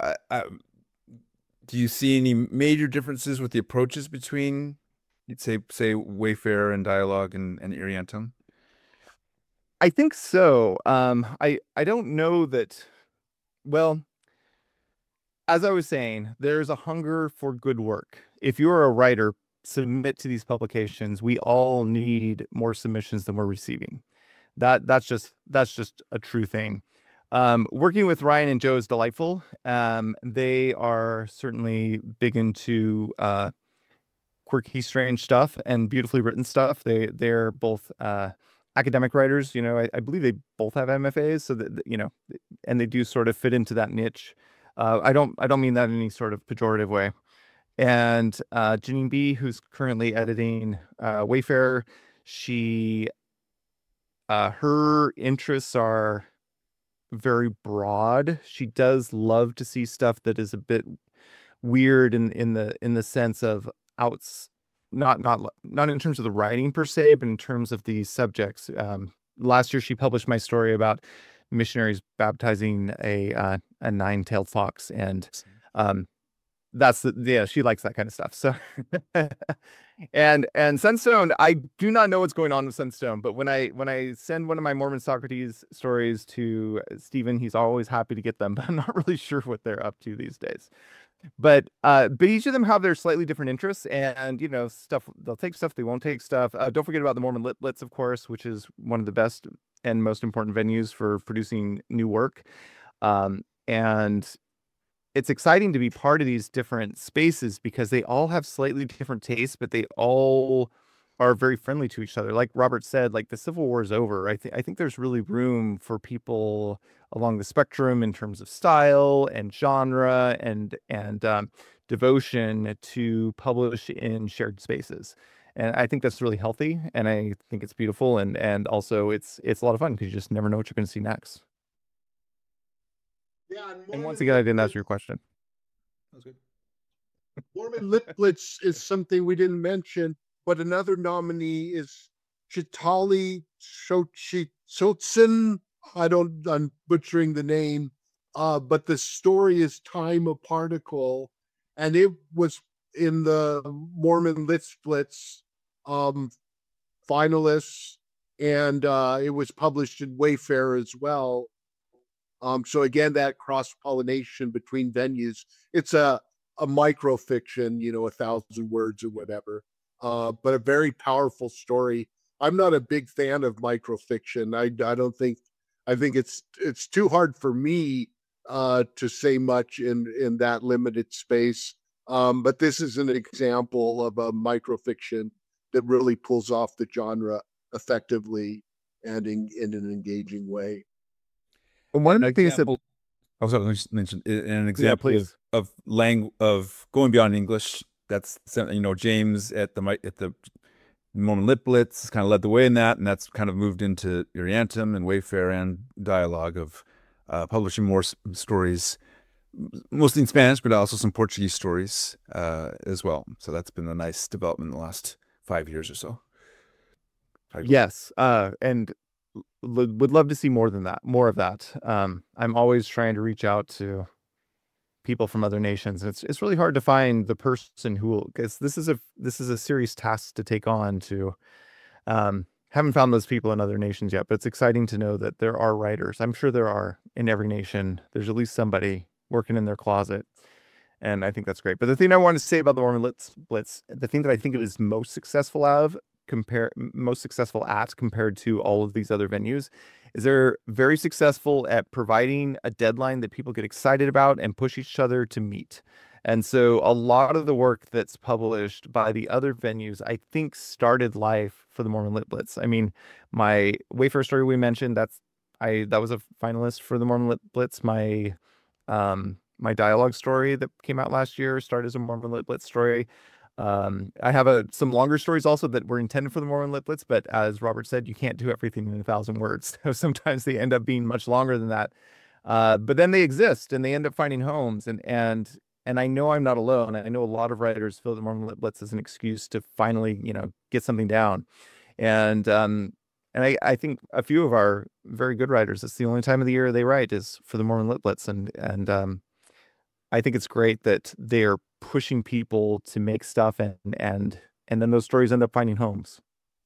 do you see any major differences with the approaches between, you'd say Wayfarer and Dialogue and Ariantum? I think so. I don't know that. Well, as I was saying, there's a hunger for good work. If you're a writer, submit to these publications. We all need more submissions than we're receiving. That's just a true thing. Working with Ryan and Joe is delightful. They are certainly big into quirky, strange stuff and beautifully written stuff. They're both academic writers. I believe they both have MFAs, so that and they do sort of fit into that niche. I don't mean that in any sort of pejorative way. And Janine B, who's currently editing Wayfarer, she her interests are very broad. She does love to see stuff that is a bit weird in the sense of outs not in terms of the writing per se, but in terms of the subjects. Last year she published my story about missionaries baptizing a nine-tailed fox, and she likes that kind of stuff. So and Sunstone, I do not know what's going on with Sunstone, but when I send one of my Mormon Socrates stories to Stephen, he's always happy to get them, but I'm not really sure what they're up to these days. But each of them have their slightly different interests, and stuff, they'll take stuff, they won't take stuff. Don't forget about the Mormon Lit Blitz, of course, which is one of the best and most important venues for producing new work. And it's exciting to be part of these different spaces because they all have slightly different tastes, but they all are very friendly to each other. Like Robert said, like the Civil War is over. I think there's really room for people along the spectrum in terms of style and genre and devotion to publish in shared spaces. And I think that's really healthy, and I think it's beautiful, and also it's a lot of fun because you just never know what you're going to see next. Yeah, And once again, I didn't answer your question. That was good. Mormon Lit Blitz is something we didn't mention, but another nominee is Chitali Shotsin. I'm butchering the name, but the story is Time a Particle, and it was in the Mormon Lit Blitz finalists, and it was published in Wayfarer as well. So again, that cross pollination between venues. It's a micro fiction, 1,000 words or whatever, but a very powerful story. I'm not a big fan of micro fiction. I don't think. I think it's too hard for me to say much in that limited space. But this is an example of a micro fiction that really pulls off the genre effectively and in an engaging way. And one of the things that I was going to just mention an yeah, example please. of going beyond English. That's James at the Mormon Lit Blitz kind of led the way in that, and that's kind of moved into Ariantum and Wayfarer and Dialogue of publishing more stories, mostly in Spanish, but also some Portuguese stories as well. So that's been a nice development in the last 5 years or so. Yes, and would love to see more of that. I'm always trying to reach out to people from other nations. It's really hard to find the person who will, because this is a serious task to take on. Haven't found those people in other nations yet, but it's exciting to know that there are writers. I'm sure there are in every nation. There's at least somebody working in their closet, and I think that's great. But the thing I want to say about the Mormon Blitz, the thing that I think it is most successful at compared to all of these other venues, is they're very successful at providing a deadline that people get excited about and push each other to meet. And so a lot of the work that's published by the other venues, I think, started life for the Mormon Lit Blitz. I mean, my Wayfarer story we mentioned, that was a finalist for the Mormon Lit Blitz. My Dialogue story that came out last year started as a Mormon Lit Blitz story. I have some longer stories also that were intended for the Mormon Lit Blitz, but as Robert said, you can't do everything in 1,000 words. So sometimes they end up being much longer than that. But then they exist and they end up finding homes, and I know I'm not alone. I know a lot of writers feel the Mormon Litlets as an excuse to finally, get something down. And I think a few of our very good writers, it's the only time of the year they write is for the Mormon Litlets. And I think it's great that they're pushing people to make stuff, and then those stories end up finding homes.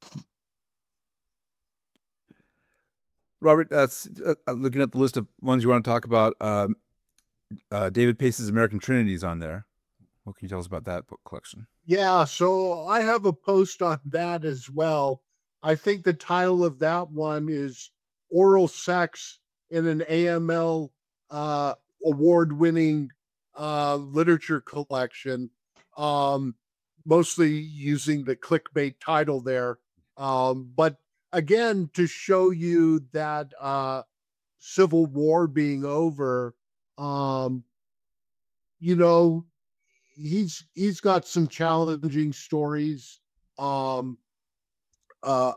Robert, looking at the list of ones you want to talk about, David Pace's American Trinity is on there. What can you tell us about that book collection? Yeah, so I have a post on that as well. I think the title of that one is Oral Sex in an AML award-winning literature collection, mostly using the clickbait title there. But again, to show you that Civil War being over, you know, he's got some challenging stories. Um, uh,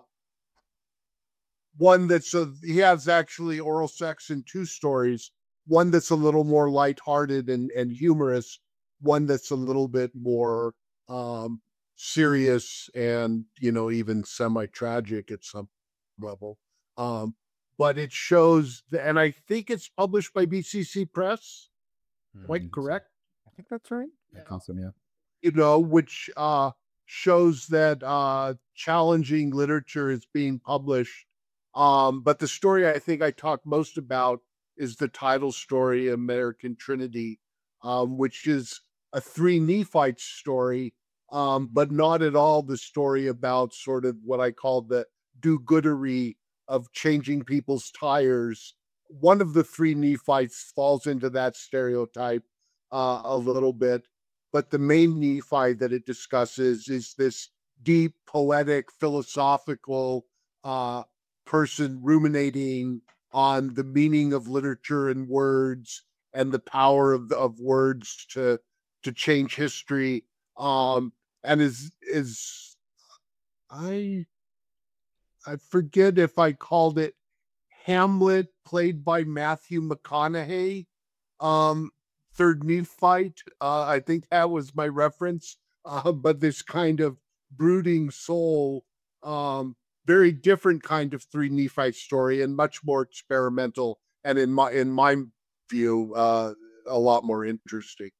One that's he has actually oral sex in two stories. One that's a little more lighthearted and humorous. One that's a little bit more serious and even semi-tragic at some level. But it shows, and I think it's published by BCC Press. Quite correct. I think that's right. Awesome, yeah. Which shows that challenging literature is being published. But the story I think I talk most about is the title story, American Trinity, which is a three Nephites story, but not at all the story about sort of what I call the do-goodery of changing people's tires. One of the three Nephites falls into that stereotype a little bit, but the main Nephi that it discusses is this deep, poetic, philosophical person ruminating on the meaning of literature and words and the power of words to change history. And is I forget if I called it Hamlet, played by Matthew McConaughey. Third Nephite. I think that was my reference. But this kind of brooding soul, very different kind of three Nephite story, and much more experimental, and in my view, a lot more interesting.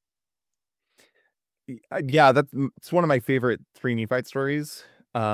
Yeah, it's one of my favorite three Nephite stories.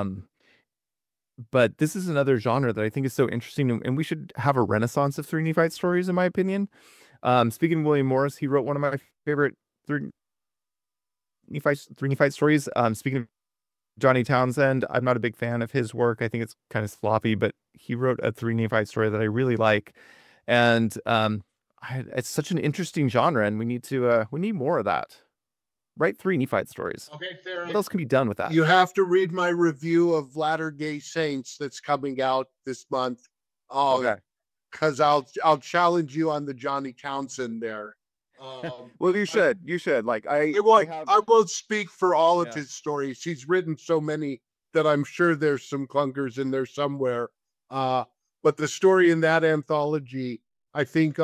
But this is another genre that I think is so interesting, and we should have a renaissance of three Nephite stories, in my opinion. Speaking of William Morris, he wrote one of my favorite three Nephite stories. Speaking of Johnny Townsend, I'm not a big fan of his work. I think it's kind of sloppy, but he wrote a three Nephite story that I really like. And it's such an interesting genre, and we need more of that. Write three Nephite stories. Okay, fair. What else can be done with that? You have to read my review of Latter-day Saints that's coming out this month. Okay. Because I'll challenge you on the Johnny Townsend there. Well, you should. Like I won't speak for all of his stories. He's written so many that I'm sure there's some clunkers in there somewhere. But the story in that anthology, I think,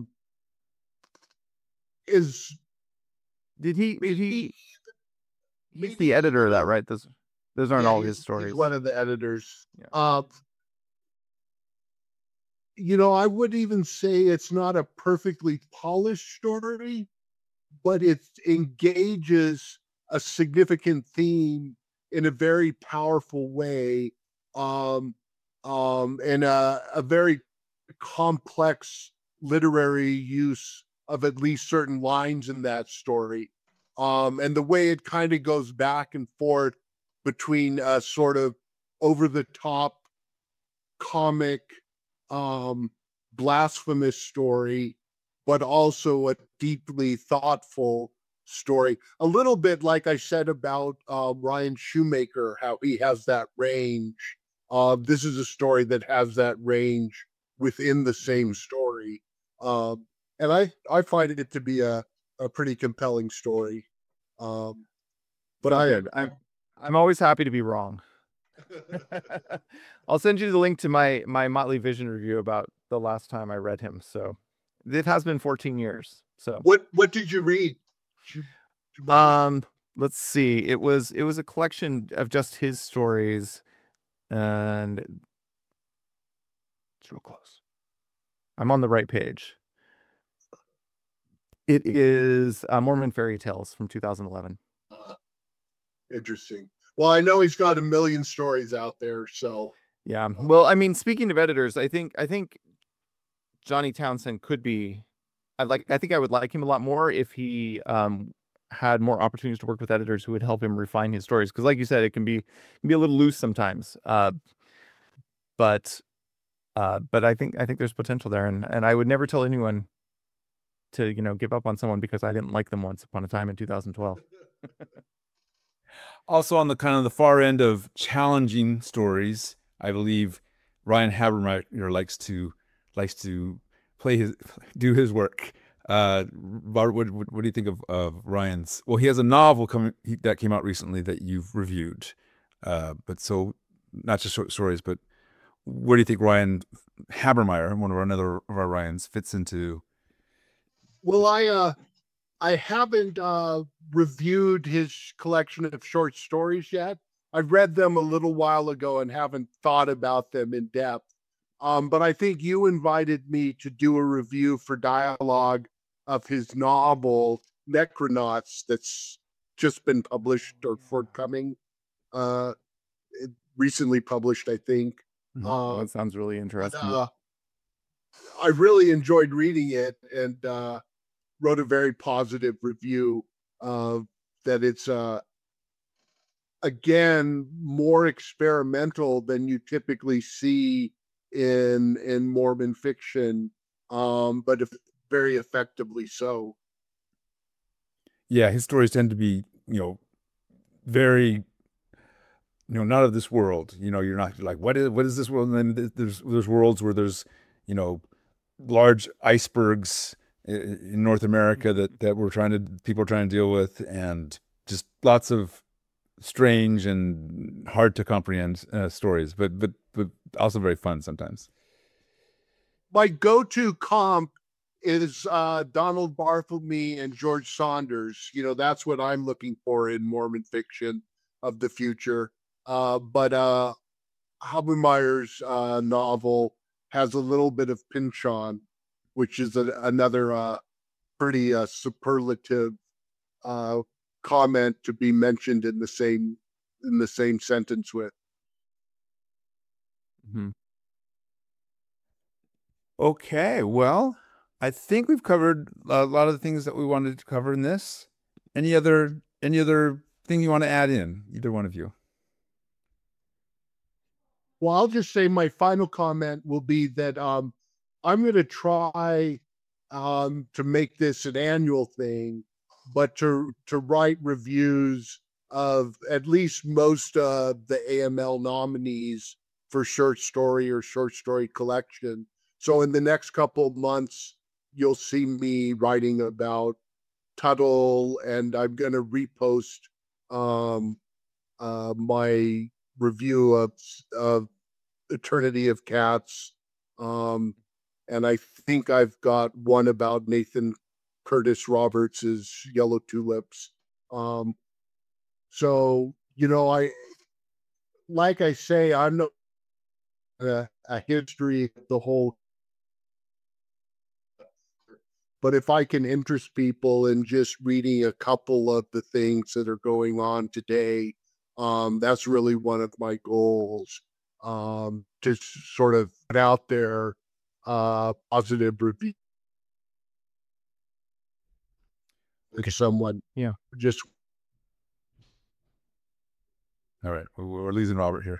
is. Did he? He's the editor of that, right? Those aren't all his stories. He's one of the editors. Yeah. I would even say it's not a perfectly polished story, but it engages a significant theme in a very powerful way, and a very complex literary use of at least certain lines in that story. And the way it kind of goes back and forth between a sort of over the top comic, blasphemous story, but also a deeply thoughtful story. A little bit like I said about Ryan Shoemaker, how he has that range. This is a story that has that range within the same story. And I find it to be a pretty compelling story. But I'm always happy to be wrong. I'll send you the link to my Motley Vision review about the last time I read him. So it has been 14 years. So What did you read? let's see. It was a collection of just his stories, and it's real close. I'm on the right page. It is Mormon Fairy Tales from 2011. Interesting. Well, I know he's got a million stories out there, so Yeah. Well, I mean, speaking of editors, I think Johnny Townsend could be. I think I would like him a lot more if he had more opportunities to work with editors who would help him refine his stories. Because, like you said, it can be a little loose sometimes. But I think there's potential there, and I would never tell anyone to give up on someone because I didn't like them once upon a time in 2012. Also, on the kind of the far end of challenging stories, I believe Ryan Habermeyer likes to do his work. Robert, what do you think of Ryan's? Well, he has a novel that came out recently that you've reviewed. But so not just short stories, but where do you think Ryan Habermeyer, one of another of our Ryans, fits into? well, I haven't reviewed his collection of short stories yet. I've read them a little while ago and haven't thought about them in depth. But I think you invited me to do a review for Dialogue of his novel Necronauts that's just been published or forthcoming. Recently published, I think. Well, that sounds really interesting. I really enjoyed reading it and wrote a very positive review that it's again more experimental than you typically see in Mormon fiction, but very effectively so. Yeah, his stories tend to be, very, not of this world. You're not like, what is this world? And then there's worlds where there's, large icebergs in North America that people are trying to deal with, and just lots of strange and hard to comprehend stories, but also very fun sometimes. My go-to comp is Donald Barthelme and George Saunders. That's what I'm looking for in Mormon fiction of the future. But Habermeyer's novel has a little bit of Pynchon, which is another pretty superlative comment to be mentioned in the same sentence with. Mm-hmm. Okay, well, I think we've covered a lot of the things that we wanted to cover in this. Any other thing you want to add in, either one of you? Well, I'll just say my final comment will be that I'm going to try to make this an annual thing, but to write reviews of at least most of the AML nominees for short story or short story collection. So in the next couple of months, you'll see me writing about Tuttle, and I'm going to repost my review of Eternity of Cats. And I think I've got one about Nathan Curtis Roberts's Yellow Tulips. So, like I say, I'm not a history of the whole, but if I can interest people in just reading a couple of the things that are going on today, that's really one of my goals. To sort of put out there positive review. Okay. Someone, Yeah. just. All right, we're losing Robert here.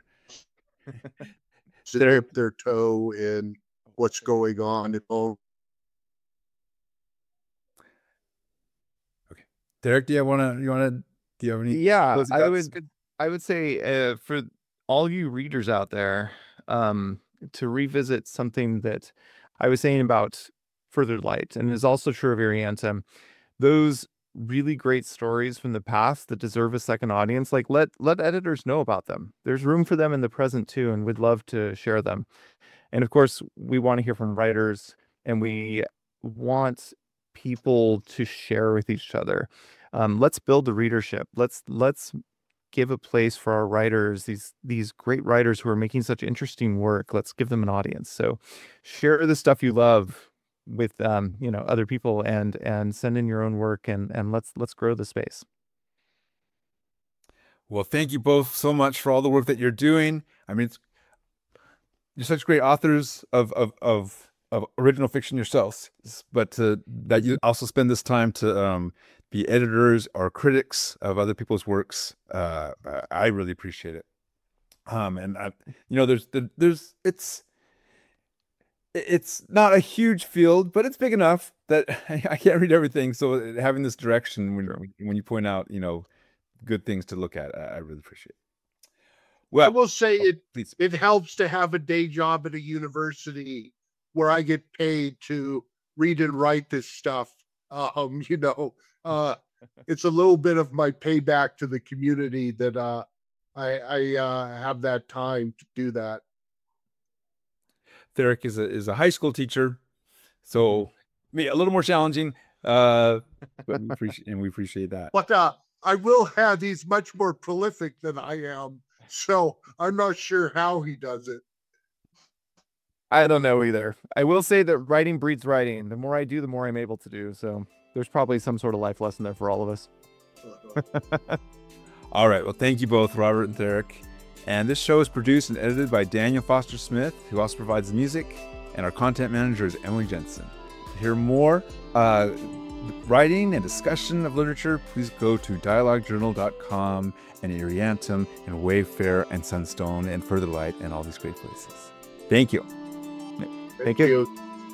Dip their toe in what's going on at home. Okay, Derek, do you have any? Yeah, I would say for all you readers out there, to revisit something that I was saying about Further Light, and is also true of Ariantum, those really great stories from the past that deserve a second audience, like let editors know about them. There's room for them in the present too, and we'd love to share them. And of course, we want to hear from writers, and we want people to share with each other. Let's build the readership. Let's give a place for our writers, these great writers who are making such interesting work. Let's give them an audience. So share the stuff you love with other people, and send in your own work, and let's grow the space. Well, thank you both so much for all the work that you're doing. I mean, you're such great authors of original fiction yourselves, but that you also spend this time to be editors or critics of other people's works. I really appreciate it. And it's not a huge field, but it's big enough that I can't read everything. So having this direction when you point out, good things to look at, I really appreciate it. Well, I will say please. it helps to have a day job at a university where I get paid to read and write this stuff. It's a little bit of my payback to the community that I have that time to do that. Theric is a high school teacher, so a little more challenging, but we appreciate that. But I will add, he's much more prolific than I am, so I'm not sure how he does it. I don't know either. I will say that writing breeds writing. The more I do, the more I'm able to do. So there's probably some sort of life lesson there for all of us. All right. Well, thank you both, Robert and Theric. And this show is produced and edited by Daniel Foster Smith, who also provides the music. And our content manager is Emily Jensen. To hear more writing and discussion of literature, please go to dialoguejournal.com and Iriantum and Wayfair and Sunstone and Further Light and all these great places. Thank you. Thank you.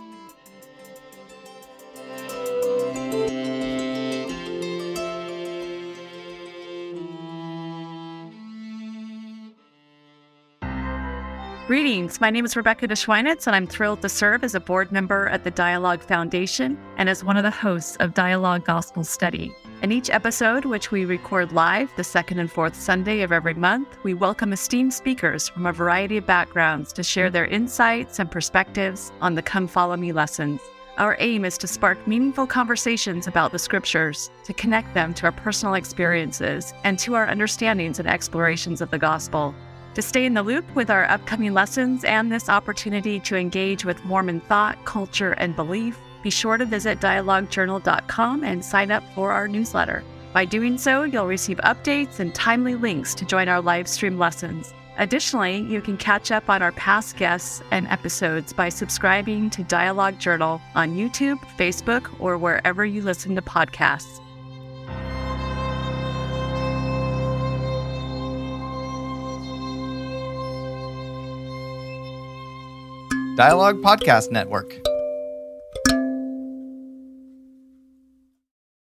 Greetings, my name is Rebecca DeSchweinitz, and I'm thrilled to serve as a board member at the Dialogue Foundation and as one of the hosts of Dialogue Gospel Study. In each episode, which we record live the second and fourth Sunday of every month, we welcome esteemed speakers from a variety of backgrounds to share their insights and perspectives on the Come Follow Me lessons. Our aim is to spark meaningful conversations about the scriptures, to connect them to our personal experiences and to our understandings and explorations of the gospel. To stay in the loop with our upcoming lessons and this opportunity to engage with Mormon thought, culture, and belief, be sure to visit dialoguejournal.com and sign up for our newsletter. By doing so, you'll receive updates and timely links to join our live stream lessons. Additionally, you can catch up on our past guests and episodes by subscribing to Dialogue Journal on YouTube, Facebook, or wherever you listen to podcasts. Dialogue Podcast Network.